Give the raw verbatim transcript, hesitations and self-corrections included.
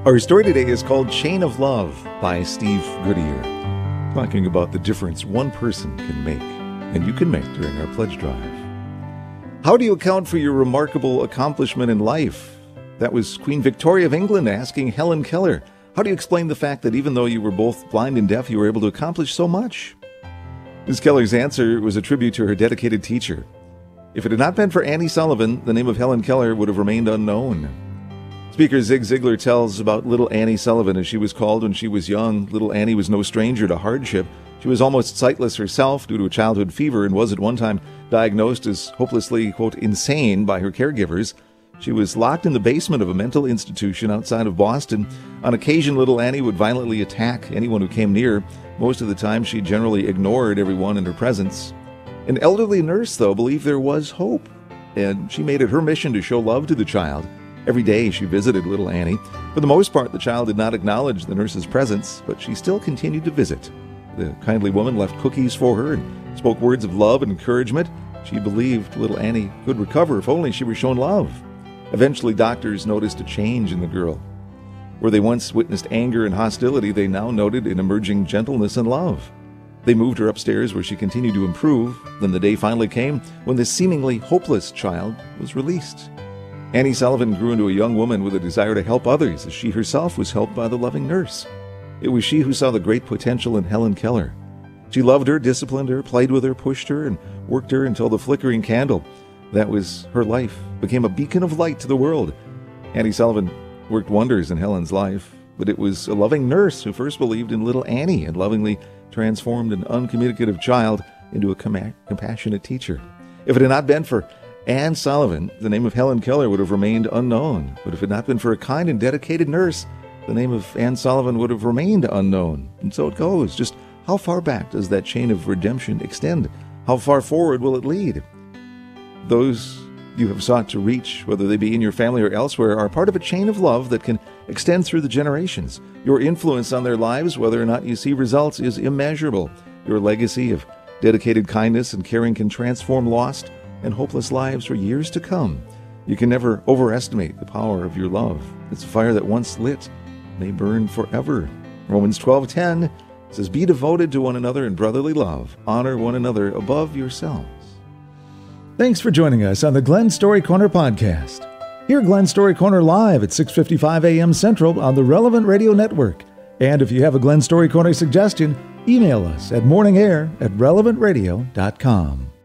Our story today is called Chain of Love by Steve Goodyear, talking about the difference one person can make, and you can make during our pledge drive. How do you account for your remarkable accomplishment in life? That was Queen Victoria of England asking Helen Keller. How do you explain the fact that even though you were both blind and deaf, you were able to accomplish so much? Miz Keller's answer was a tribute to her dedicated teacher. If it had not been for Annie Sullivan, the name of Helen Keller would have remained unknown. Speaker Zig Ziglar tells about little Annie Sullivan, as she was called when she was young. Little Annie was no stranger to hardship. She was almost sightless herself due to a childhood fever and was at one time diagnosed as hopelessly, quote, insane by her caregivers. She was locked in the basement of a mental institution outside of Boston. On occasion, little Annie would violently attack anyone who came near. Most of the time, she generally ignored everyone in her presence. An elderly nurse, though, believed there was hope, and she made it her mission to show love to the child. Every day she visited little Annie. For the most part, the child did not acknowledge the nurse's presence, but she still continued to visit. The kindly woman left cookies for her and spoke words of love and encouragement. She believed little Annie could recover if only she were shown love. Eventually, doctors noticed a change in the girl. Where they once witnessed anger and hostility, they now noted an emerging gentleness and love. They moved her upstairs where she continued to improve. Then the day finally came when this seemingly hopeless child was released. Annie Sullivan grew into a young woman with a desire to help others, as she herself was helped by the loving nurse. It was she who saw the great potential in Helen Keller. She loved her, disciplined her, played with her, pushed her, and worked her until the flickering candle that was her life became a beacon of light to the world. Annie Sullivan worked wonders in Helen's life, but it was a loving nurse who first believed in little Annie and lovingly transformed an uncommunicative child into a com- compassionate teacher. If it had not been for Anne Sullivan, the name of Helen Keller would have remained unknown. But if it had not been for a kind and dedicated nurse, the name of Anne Sullivan would have remained unknown. And so it goes. Just how far back does that chain of redemption extend? How far forward will it lead? Those you have sought to reach, whether they be in your family or elsewhere, are part of a chain of love that can extend through the generations. Your influence on their lives, whether or not you see results, is immeasurable. Your legacy of dedicated kindness and caring can transform lost and hopeless lives for years to come. You can never overestimate the power of your love. It's a fire that once lit may burn forever. Romans twelve ten says, "Be devoted to one another in brotherly love. Honor one another above yourselves." Thanks for joining us on the Glen Story Corner podcast. Hear Glen Story Corner live at six fifty-five a.m. Central on the Relevant Radio Network. And if you have a Glen Story Corner suggestion, email us at morningair at relevant radio dot com.